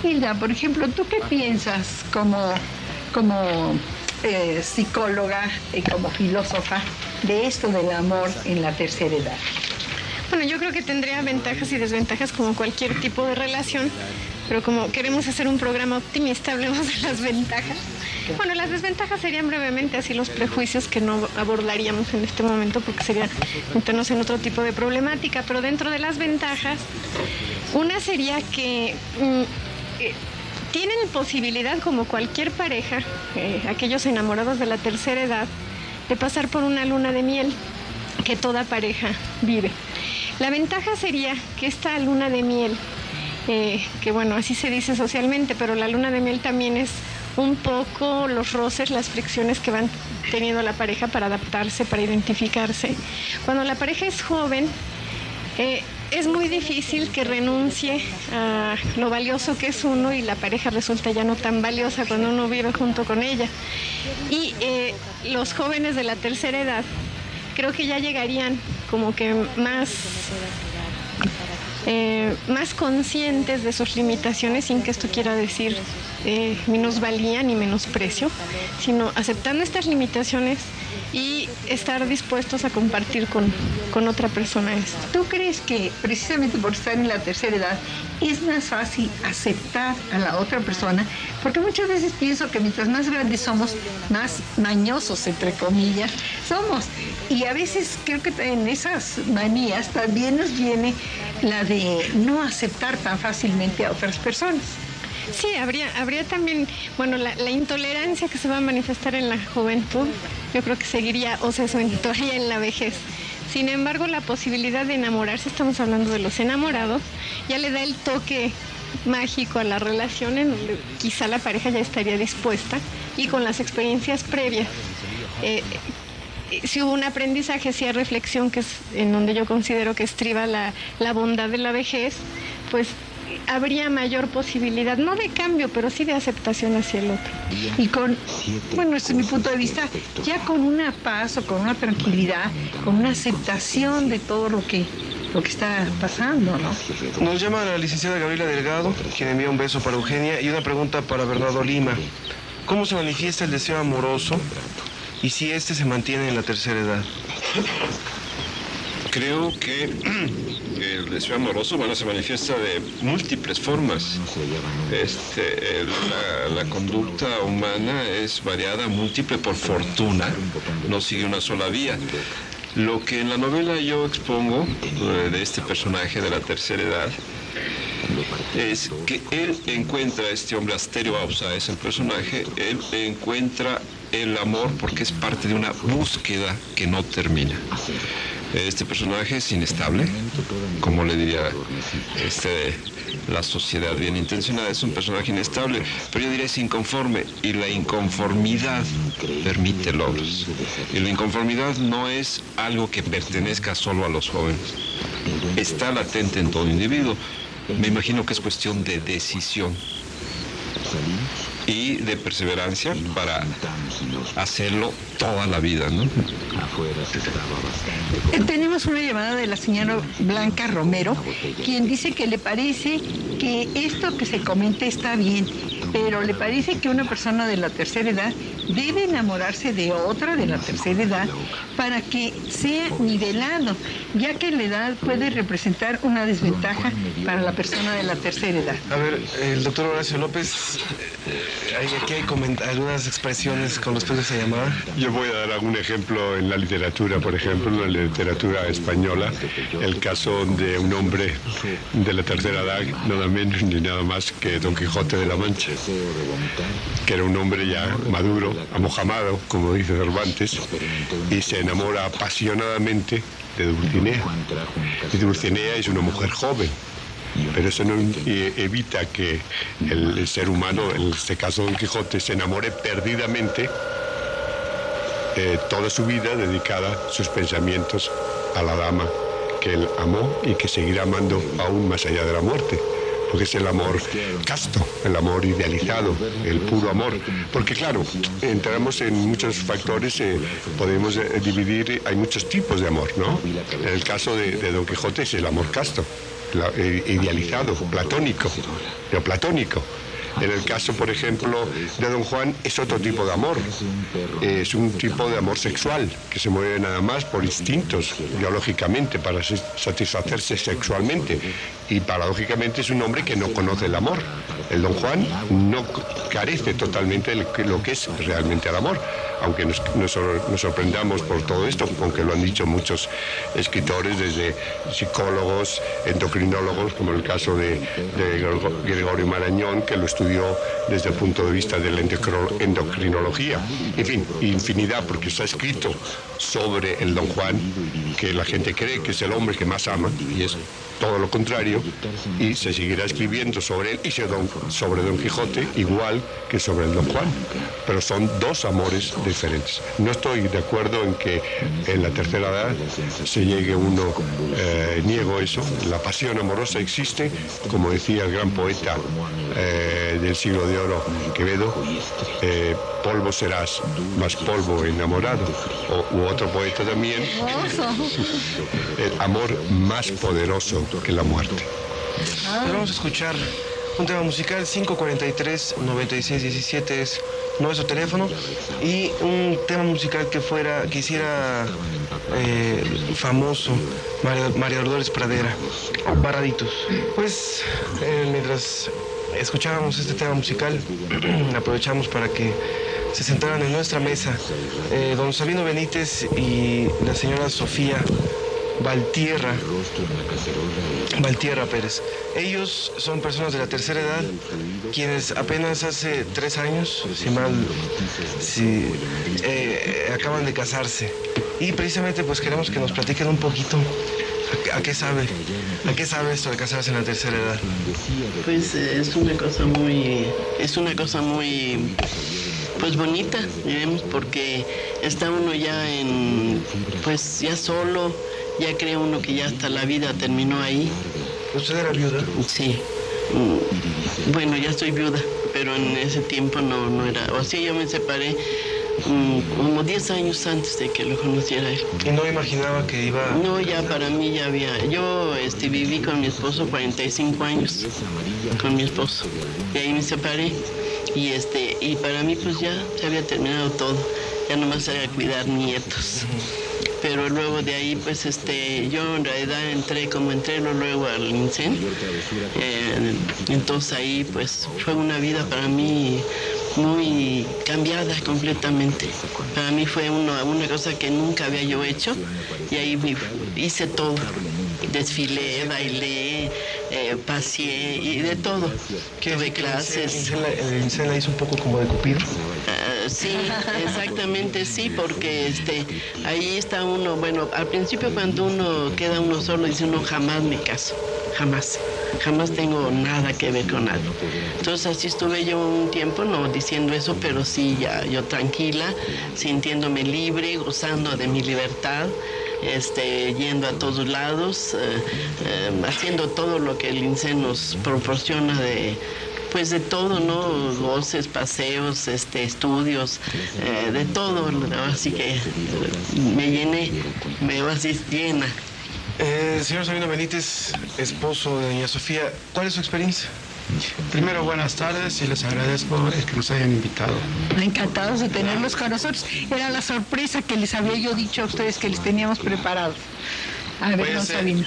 Hilda, por ejemplo, ¿tú qué piensas como psicóloga y como filósofa de esto del amor en la tercera edad? Bueno, yo creo que tendría ventajas y desventajas como cualquier tipo de relación, pero como queremos hacer un programa optimista, hablemos de las ventajas. Bueno, las desventajas serían brevemente así los prejuicios que no abordaríamos en este momento porque sería meternos en otro tipo de problemática, pero dentro de las ventajas, una sería que tienen posibilidad como cualquier pareja, aquellos enamorados de la tercera edad, de pasar por una luna de miel que toda pareja vive. La ventaja sería que esta luna de miel, que bueno, así se dice socialmente, pero la luna de miel también es un poco los roces, las fricciones que van teniendo la pareja para adaptarse, para identificarse. Cuando la pareja es joven, es muy difícil que renuncie a lo valioso que es uno y la pareja resulta ya no tan valiosa cuando uno vive junto con ella. Y los jóvenes de la tercera edad creo que ya llegarían como que más conscientes de sus limitaciones, sin que esto quiera decir minusvalía ni menosprecio, sino aceptando estas limitaciones y estar dispuestos a compartir con otra persona esto. ¿Tú crees que precisamente por estar en la tercera edad es más fácil aceptar a la otra persona? Porque muchas veces pienso que mientras más grandes somos, más mañosos, entre comillas, somos. Y a veces creo que en esas manías también nos viene la de no aceptar tan fácilmente a otras personas. Sí, habría también, bueno, la intolerancia que se va a manifestar en la juventud, yo creo que seguiría o se acentuaría en la vejez. Sin embargo, la posibilidad de enamorarse, estamos hablando de los enamorados, ya le da el toque mágico a la relación en donde quizá la pareja ya estaría dispuesta y con las experiencias previas. Si hubo un aprendizaje, si hay reflexión, que es en donde yo considero que estriba la bondad de la vejez, pues habría mayor posibilidad, no de cambio, pero sí de aceptación hacia el otro. Y bueno, desde mi punto de vista, ya con una paz o con una tranquilidad, con una aceptación de todo lo que está pasando, ¿no? Nos llama la licenciada Gabriela Delgado, quien envía un beso para Eugenia y una pregunta para Bernardo Lima. ¿Cómo se manifiesta el deseo amoroso y si este se mantiene en la tercera edad? Creo que el deseo amoroso, se manifiesta de múltiples formas. La conducta humana es variada, múltiple por fortuna, no sigue una sola vía. Lo que en la novela yo expongo de este personaje de la tercera edad es que él encuentra, este hombre Asterio Ausa es el personaje, él encuentra el amor porque es parte de una búsqueda que no termina. Este personaje es inestable, como le diría la sociedad bien intencionada, es un personaje inestable, pero yo diría es inconforme, y la inconformidad permite logros. Y la inconformidad no es algo que pertenezca solo a los jóvenes, está latente en todo individuo. Me imagino que es cuestión de decisión y de perseverancia para hacerlo toda la vida, ¿no? Tenemos una llamada de la señora Blanca Romero, quien dice que le parece que esto que se comenta está bien, pero le parece que una persona de la tercera edad debe enamorarse de otra de la tercera edad para que sea nivelado, ya que la edad puede representar una desventaja para la persona de la tercera edad. A ver, el doctor Horacio López, aquí hay algunas expresiones con respecto a esa llamada. Yo voy a dar algún ejemplo en la literatura, por ejemplo, en la literatura española, el caso de un hombre de la tercera edad, nada menos ni nada más que Don Quijote de la Mancha, que era un hombre ya maduro, amojamado, como dice Cervantes, y se enamora apasionadamente de Dulcinea. Y Dulcinea es una mujer joven, pero eso no evita que el ser humano, en este caso Don Quijote, se enamore perdidamente toda su vida dedicada sus pensamientos a la dama que él amó y que seguirá amando aún más allá de la muerte, porque es el amor casto, el amor idealizado, el puro amor. Porque claro, entramos en muchos factores, podemos dividir, hay muchos tipos de amor, ¿no? En el caso de Don Quijote es el amor casto, idealizado, platónico, neoplatónico. En el caso, por ejemplo, de Don Juan, es otro tipo de amor. Es un tipo de amor sexual, que se mueve nada más por instintos, biológicamente, para satisfacerse sexualmente. Y paradójicamente es un hombre que no conoce el amor. El Don Juan no carece totalmente de lo que es realmente el amor. Aunque nos sorprendamos por todo esto, aunque lo han dicho muchos escritores, desde psicólogos, endocrinólogos, como el caso de Gregorio Marañón, que lo estudió desde el punto de vista de la endocrinología. En fin, infinidad, porque está escrito sobre el Don Juan, que la gente cree que es el hombre que más ama, y es todo lo contrario, y se seguirá escribiendo sobre él y sobre Don Quijote, igual que sobre el Don Juan, pero son dos amores diferentes. No estoy de acuerdo en que en la tercera edad se llegue uno, niego eso, la pasión amorosa existe, como decía el gran poeta del siglo de oro, Quevedo, polvo serás, más polvo enamorado, u otro poeta también, el amor más poderoso que la muerte. Vamos a escuchar un tema musical, 543-9617 es nuestro teléfono, y un tema musical que hiciera famoso María Dolores Pradera, Barraditos. Pues mientras escuchábamos este tema musical, aprovechamos para que se sentaran en nuestra mesa don Sabino Benítez y la señora Sofía Valtierra Pérez. Ellos son personas de la tercera edad, quienes apenas hace 3 años, acaban de casarse. Y precisamente pues queremos que nos platiquen un poquito a qué sabe esto de casarse en la tercera edad. Pues es una cosa muy pues bonita, digamos, porque está uno ya pues ya solo. Ya cree uno que ya hasta la vida terminó ahí. ¿Usted era viuda? Sí. Bueno, ya soy viuda, pero en ese tiempo no era. O sea, yo me separé como 10 años antes de que lo conociera él. ¿Y no imaginaba que iba...? No, ya para mí ya había... Yo viví con mi esposo 45 años, con mi esposo. Y ahí me separé. Y para mí pues ya se había terminado todo. Ya nomás era cuidar nietos. Pero luego de ahí, pues, yo en realidad entré luego al INSEN. Entonces ahí, pues, fue una vida para mí muy cambiada completamente. Para mí fue una cosa que nunca había yo hecho, y ahí hice todo. Desfilé, bailé, paseé y de todo. Tuve clases. ¿El INSEN la hizo un poco como de Cupido? Sí, exactamente, sí, porque ahí está uno, bueno, al principio cuando uno queda uno solo, dice uno, jamás me caso, jamás tengo nada que ver con nadie. Entonces así estuve yo un tiempo, no diciendo eso, pero sí, ya yo tranquila, sintiéndome libre, gozando de mi libertad, yendo a todos lados, haciendo todo lo que el INSEN nos proporciona de todo, ¿no? Goces, paseos, estudios, de todo. Así que me llené, me veo así llena. Señor Sabino Benítez, esposo de doña Sofía, ¿cuál es su experiencia? Primero, buenas tardes y les agradezco que nos hayan invitado. Encantados de tenerlos con nosotros. Era la sorpresa que les había yo dicho a ustedes que les teníamos preparados. A ver, Pues, don Sabino.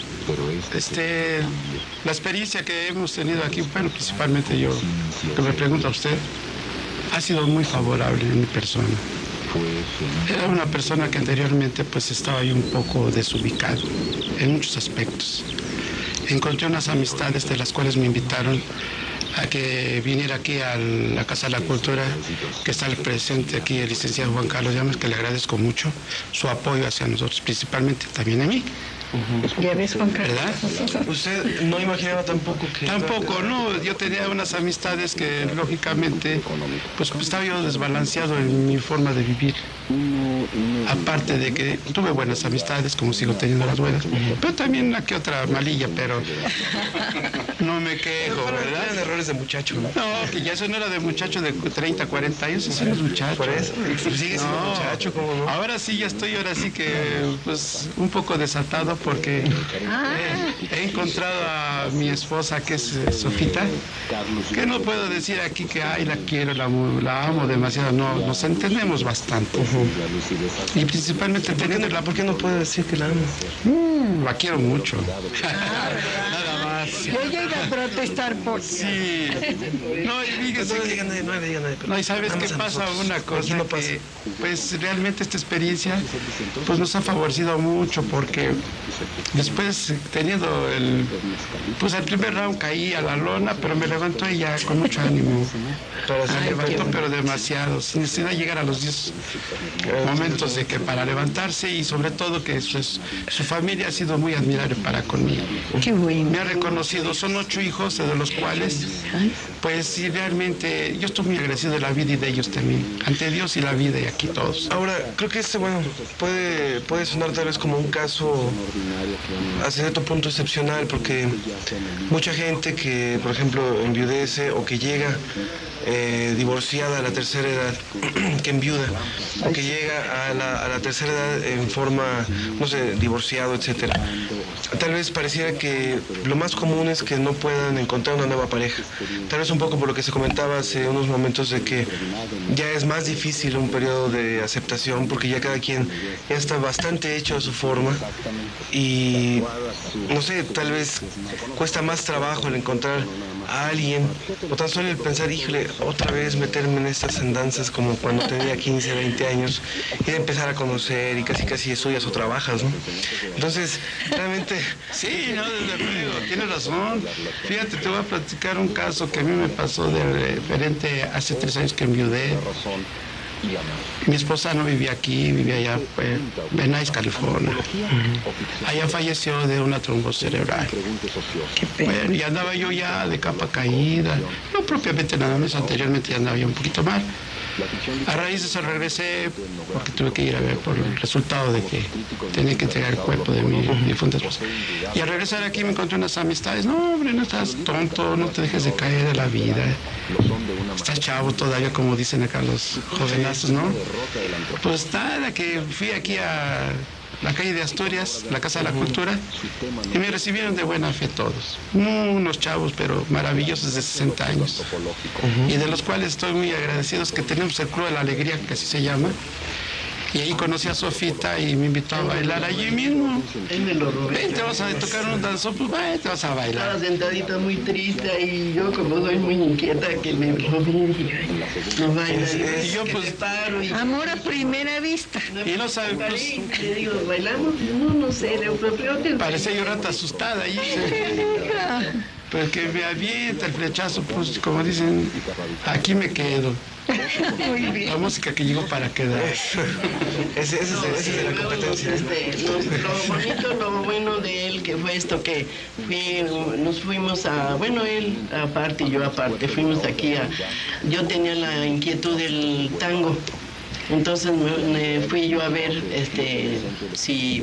La experiencia que hemos tenido aquí, bueno, principalmente yo, que me pregunto a usted, ha sido muy favorable en mi persona. Era una persona que anteriormente pues estaba yo un poco desubicado en muchos aspectos. Encontré unas amistades de las cuales me invitaron a que viniera aquí a la Casa de la Cultura, que está presente aquí el licenciado Juan Carlos Llamas, que le agradezco mucho su apoyo hacia nosotros, principalmente también a mí. Ya ves, Juan Carlos. ¿Verdad? ¿Usted no imaginaba tampoco que...? Tampoco, no. Yo tenía unas amistades que, lógicamente, pues estaba yo desbalanceado en mi forma de vivir. Aparte de que tuve buenas amistades, como sigo teniendo las buenas, pero también una que otra malilla, pero no me quejo, ¿verdad? Eran errores de muchacho, ¿no? No, que ya eso no era de muchacho de 30, 40 años, eso no es muchacho. Por eso, sigue siendo muchacho, ¿cómo no? Ahora sí, ahora sí que, pues, un poco desatado, porque he encontrado a mi esposa, que es Sofita, que no puedo decir aquí que ay, la quiero, la amo demasiado, no, nos entendemos bastante. Y principalmente teniéndola, ¿Por qué no puede decir que la amo? la quiero mucho. Nada más. Yo llego a protestar por... Sí. No, y fíjese No que... diga nada. No, y ¿sabes qué pasa? Una cosa que, pues realmente esta experiencia pues nos ha favorecido mucho, porque después teniendo el primer round caí a la lona, pero me levantó ella con mucho ánimo. Me levantó, pero demasiado, sin necesidad de llegar a los 10 momentos de que para levantarse, y sobre todo que su familia ha sido muy admirable para conmigo. Qué bueno. Me ha reconocido, son 8 hijos, de los cuales, pues sí, realmente yo estoy muy agradecido de la vida y de ellos también, ante Dios y la vida, y aquí todos. Ahora, creo que puede sonar tal vez como un caso a cierto punto excepcional, porque mucha gente que, por ejemplo, enviudece o que llega divorciada a la tercera edad, que enviuda, o que llega a la tercera edad en forma, no sé, divorciado, etcétera. Tal vez pareciera que lo más común es que no puedan encontrar una nueva pareja. Tal vez un poco por lo que se comentaba hace unos momentos, de que ya es más difícil un periodo de aceptación, porque ya cada quien ya está bastante hecho a su forma, y no sé, tal vez cuesta más trabajo el encontrar a alguien, o tan solo el pensar, híjole, otra vez meterme en estas andanzas como cuando tenía 15, 20 años, y de empezar a conocer, y casi estudias o trabajas, ¿no? Entonces, realmente... Sí, no, desde luego, tienes razón. Fíjate, te voy a platicar un caso que a mí me pasó de referente hace 3 años que enviudé. Mi esposa no vivía aquí, vivía allá en Venice, California. Allá falleció de una trombosis cerebral. Bueno, y andaba yo ya de capa caída, no propiamente nada más, anteriormente ya andaba yo un poquito mal. A raíz de eso regresé, porque tuve que ir a ver por el resultado de que tenía que entregar el cuerpo de mi difunta esposa. Y al regresar aquí me encontré unas amistades. No, hombre, no estás tonto, no te dejes de caer de la vida. Estás chavo todavía, como dicen acá los jovenazos, ¿no? Pues nada, que fui aquí a la calle de Asturias, la Casa de la Cultura, y me recibieron de buena fe todos. Unos chavos, pero maravillosos, de 60 años. Y de los cuales estoy muy agradecido, que tenemos el Club de la Alegría, que así se llama. Y ahí conocí a Sofita y me invitó a bailar allí mismo. Él me lo robé. Ven, te vas a tocar un danzón, pues vaya, te vas a bailar. Estaba sentadita muy triste, y yo, como soy muy inquieta, que me robé, y dije, ay, no baila. Y yo, pues, paro y... Amor a primera vista. Y no sabe, pues, Le digo, ¿bailamos? No sé, le creo que... parecía yo rata asustada allí. Pues que me avienta el flechazo, pues como dicen, aquí me quedo. Muy bien. La música que llegó para quedar. Ese es de la competencia. Lo bonito, lo bueno de él, que fue esto, que nos fuimos a, bueno, él aparte y yo aparte, fuimos aquí yo tenía la inquietud del tango. Entonces me fui yo a ver si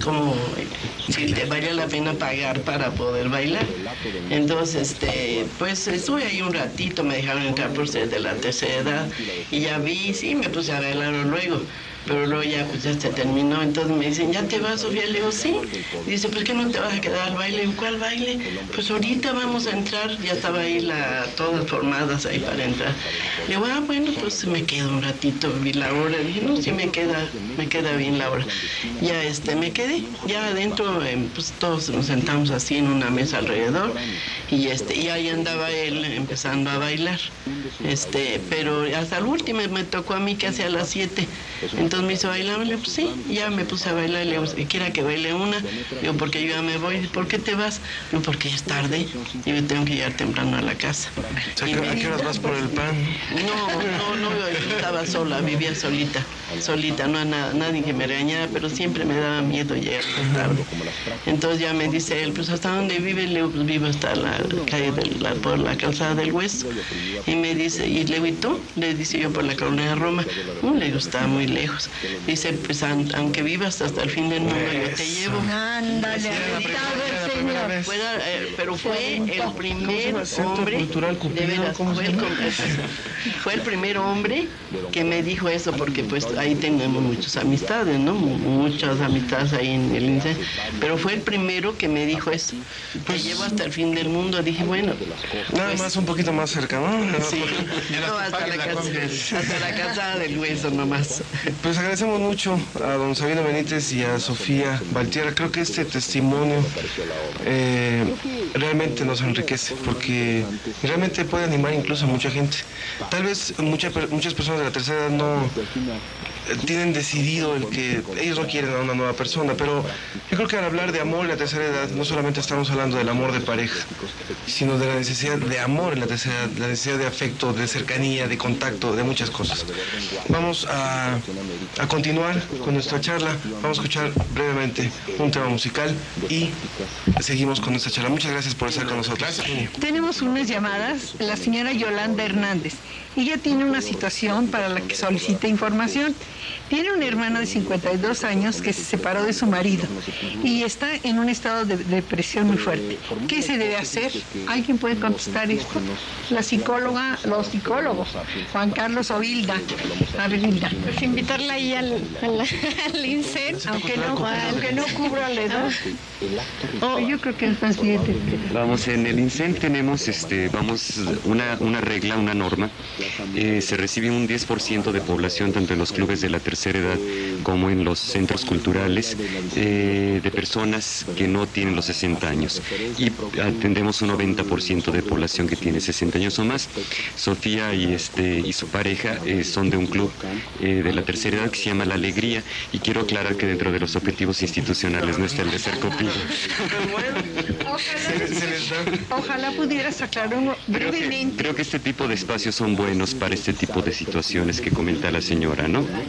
te valía la pena pagar para poder bailar. Entonces pues estuve ahí un ratito, me dejaron entrar por ser de la tercera edad, y ya vi, sí, me puse a bailar luego. Pero luego ya se terminó, entonces me dicen, ¿ya te vas, Sofía? Le digo, sí. Dice, ¿pues qué no te vas a quedar al baile? ¿Cuál baile? Pues ahorita vamos a entrar, ya estaba ahí todas formadas ahí para entrar. Le digo, bueno, pues me quedo un ratito, vi la hora, dije, no, sí me queda bien la hora. Ya me quedé, ya adentro, pues todos nos sentamos así en una mesa alrededor, y ahí andaba él empezando a bailar. Pero hasta el último me tocó a mí casi a las 7. Entonces me hizo bailar, le digo, pues sí, ya me puse a bailar, le digo, ¿quiera que baile una? Digo, porque yo ya me voy. ¿Por qué te vas? Digo, porque ya es tarde y me tengo que llegar temprano a la casa. ¿A qué horas vas por el pan? No, yo estaba sola, vivía solita, no a nadie que me regañara, pero siempre me daba miedo llegar tarde. Entonces ya me dice él, pues ¿hasta dónde vive? Le digo, pues vivo hasta la calle por la calzada del Hueso. Y me dice, ¿y le digo, ¿y tú? Le dice yo, por la colonia de Roma. Le digo, está muy lejos. hijos. Dice, pues aunque vivas hasta el fin del mundo, yo te llevo. Ándale, aventado el señor. Pero fue el primer hombre, de veras, fue el primer hombre que me dijo eso, porque pues ahí tenemos muchas amistades, ¿no? Muchas amistades ahí en el INSEE, pero fue el primero que me dijo eso. Te llevo hasta el fin del mundo. Dije, bueno, Nada más un poquito más cerca, ¿no? sí, no, hasta la casa del hueso nomás. Pues agradecemos mucho a don Sabino Benítez y a Sofía Valtierra. Creo que este testimonio realmente nos enriquece, porque realmente puede animar incluso a mucha gente. Tal vez muchas personas de la tercera edad no tienen decidido el que ellos no quieren a una nueva persona, pero yo creo que al hablar de amor en la tercera edad no solamente estamos hablando del amor de pareja, sino de la necesidad de amor en la tercera edad, la necesidad de afecto, de cercanía, de contacto, de muchas cosas. Vamos a continuar con nuestra charla, vamos a escuchar brevemente un tema musical y seguimos con nuestra charla. Muchas gracias por estar con nosotros. Tenemos unas llamadas, la señora Yolanda Hernández. Ella tiene una situación para la que solicita información. Tiene una hermana de 52 años que se separó de su marido y está en un estado de depresión muy fuerte. ¿Qué se debe hacer? ¿Alguien puede contestar esto? La psicóloga, los psicólogos, Juan Carlos o Hilda. A ver, Hilda. Pues invitarla ahí al INSEE, Aunque no cubra la edad. Yo creo que es más bien. Vamos, en el INSEE tenemos una regla, una norma. Se recibe un 10% de población tanto en los clubes de la tercera edad como en los centros culturales de personas que no tienen los 60 años y atendemos un 90% de población que tiene 60 años o más. Sofía y su pareja son de un club de la tercera edad que se llama La Alegría, y quiero aclarar que dentro de los objetivos institucionales no está el de ser copido. Ojalá pudieras aclarar brevemente. Creo que este tipo de espacios son buenos para este tipo de situaciones que comenta la señora, ¿no?